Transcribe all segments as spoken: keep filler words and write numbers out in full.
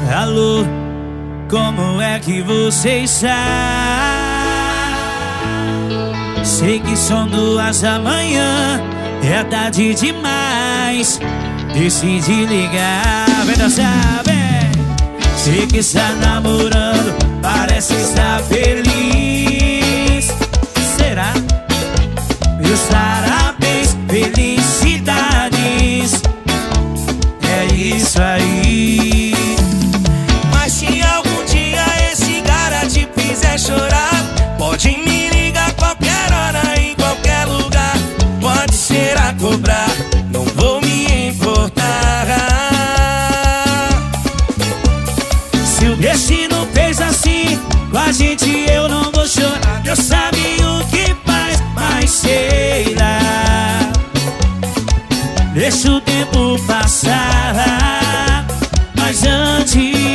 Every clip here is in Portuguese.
Alô, como é que você está? Sei que são duas da manhã, é tarde demais. Decidi ligar, vem dançar, vem. Sei que está namorando, parece estar feliz. Será? Meus parabéns, felicidades. É isso aí. Mas se algum dia esse cara te fizer chorar, pode me ligar qualquer hora, em qualquer lugar. Pode ser a cobrar, não vou me importar. Se o destino fez assim com a gente, eu não vou chorar. Deus sabe o que faz, mas sei lá. Deixa o tempo passar, mas antes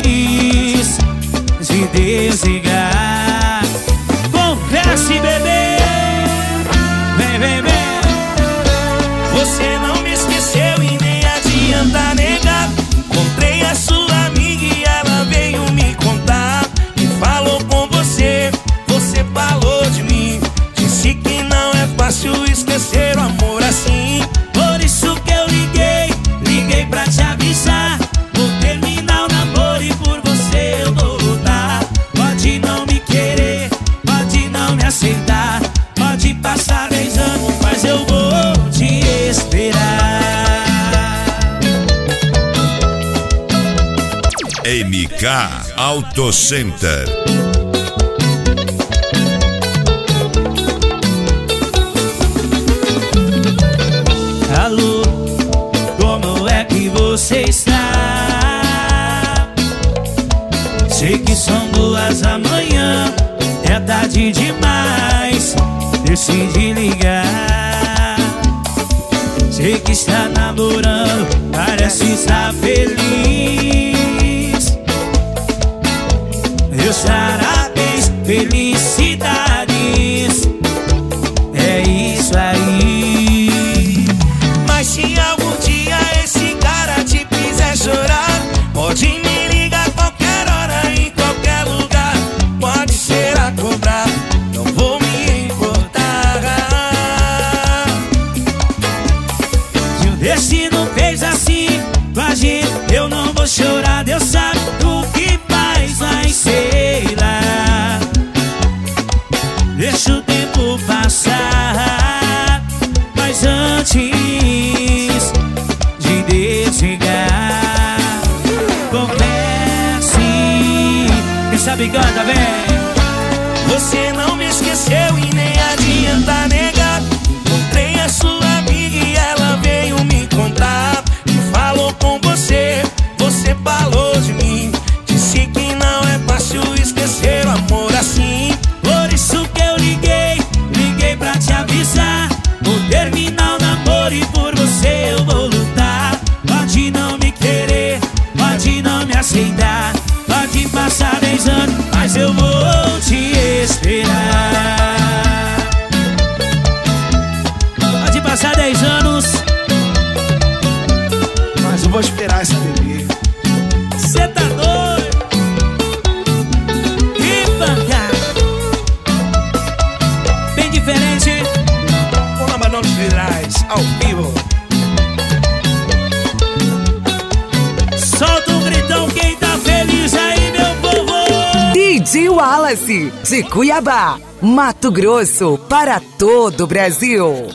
de desligar, confesse, bebê. Vem, vem, vem. Você não me esqueceu e nem adianta negar. Encontrei a sua amiga e ela veio me contar. E falou com você, você falou de mim. Disse que não é fácil esquecer o amor assim. Por isso que eu liguei, liguei pra te avisar. Vou terminar o namoro e por você eu vou lutar. Pode não me querer, pode não me aceitar. Pode passar dez anos, mas eu vou te esperar. M K Auto Center. Alô, como é que você está? Sei que são duas da manhã, é tarde demais. Decidi ligar. Sei que está namorando, parece estar feliz. Meus parabéns, felicidades. É isso aí. Mas se algum dia esse cara te fizer chorar, pode me ligar qualquer hora, em qualquer lugar. Pode ser a cobrar, não vou me importar. Se o destino fez assim com a gente, eu não vou chorar. Deus sabe o que faz, mas sei lá. Deixa o tempo passar, mas antes de desligar, confesse. Quem sabe canta, vem. Você não me esqueceu e nem adianta negar. Encontrei a sua amiga e ela veio me contar. E falou com você, você falou de mim. Disse que não é fácil esquecer o amor assim. Por isso que eu liguei, liguei pra te avisar. Vou terminar o namoro e por você eu vou lutar. Pode não me querer, pode não me aceitar. Pode passar dez anos, mas eu vou te esperar. Pode passar dez anos, mas eu vou esperar essa bebê. cê tá doido? Que pancada! Bem diferente, hein? Com a Manão dos Virais, ao vivo. Solta um gritão quem tá feliz aí, meu povo! D J Wallace, de Cuiabá, Mato Grosso, para todo o Brasil.